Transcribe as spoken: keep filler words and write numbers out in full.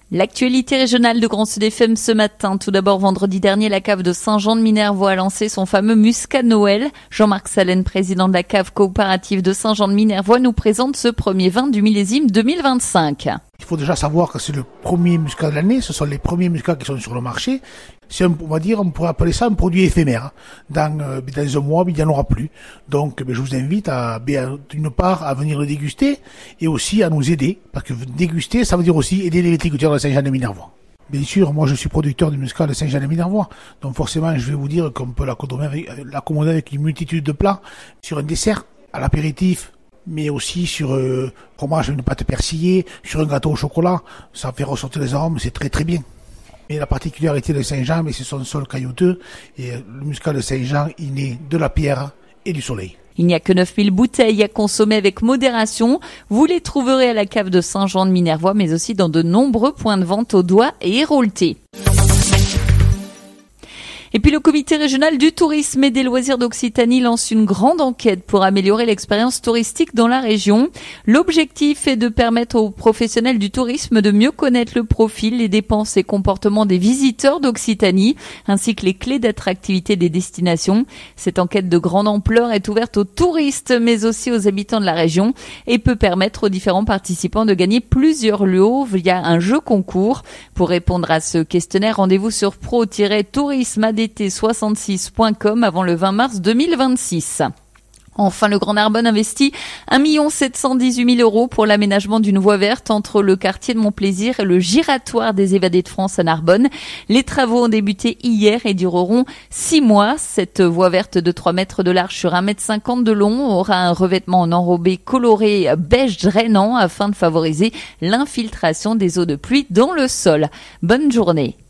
L'actualité régionale de Grand Sud F M ce matin. Tout d'abord, vendredi dernier, la cave de Saint-Jean-de-Minervois a lancé son fameux Muscat Noël. Jean-Marc Salène, président de la cave coopérative de Saint-Jean-de-Minervois, nous présente ce premier vin du millésime deux mille vingt-cinq. Il faut déjà savoir que c'est le premier muscat de l'année, ce sont les premiers muscats qui sont sur le marché. C'est un, on va dire, on pourrait appeler ça un produit éphémère. Dans, euh, dans un mois, il n'y en aura plus. Donc, ben, je vous invite à, ben, d'une part, à venir le déguster et aussi à nous aider. Parce que déguster, ça veut dire aussi aider les viticulteurs de Saint-Jean-de-Minervois. Bien sûr, moi je suis producteur du muscat de Saint-Jean-de-Minervois, donc forcément je vais vous dire qu'on peut l'accommoder avec, l'accommoder avec une multitude de plats, sur un dessert, à l'apéritif, mais aussi sur euh, fromage, une pâte persillée, sur un gâteau au chocolat, ça fait ressortir les arômes, c'est très très bien. Et la particularité de Saint-Jean, mais c'est son sol caillouteux, et le muscat de Saint-Jean, il naît de la pierre et du soleil. Il n'y a que neuf mille bouteilles à consommer avec modération. Vous les trouverez à la cave de Saint-Jean-de-Minervois, mais aussi dans de nombreux points de vente au doigt et Hérolté. Et puis le comité régional du tourisme et des loisirs d'Occitanie lance une grande enquête pour améliorer l'expérience touristique dans la région. L'objectif est de permettre aux professionnels du tourisme de mieux connaître le profil, les dépenses et comportements des visiteurs d'Occitanie, ainsi que les clés d'attractivité des destinations. Cette enquête de grande ampleur est ouverte aux touristes, mais aussi aux habitants de la région, et peut permettre aux différents participants de gagner plusieurs lots via un jeu concours. Pour répondre à ce questionnaire, rendez-vous sur pro tiret tourisme a d t soixante-six point com avant le vingt mars deux mille vingt-six. Enfin, le Grand Narbonne investit un million sept cent dix-huit mille euros pour l'aménagement d'une voie verte entre le quartier de Montplaisir et le giratoire des Évadés de France à Narbonne. Les travaux ont débuté hier et dureront six mois. Cette voie verte de trois mètres de large sur un mètre cinquante de long aura un revêtement en enrobé coloré beige drainant afin de favoriser l'infiltration des eaux de pluie dans le sol. Bonne journée.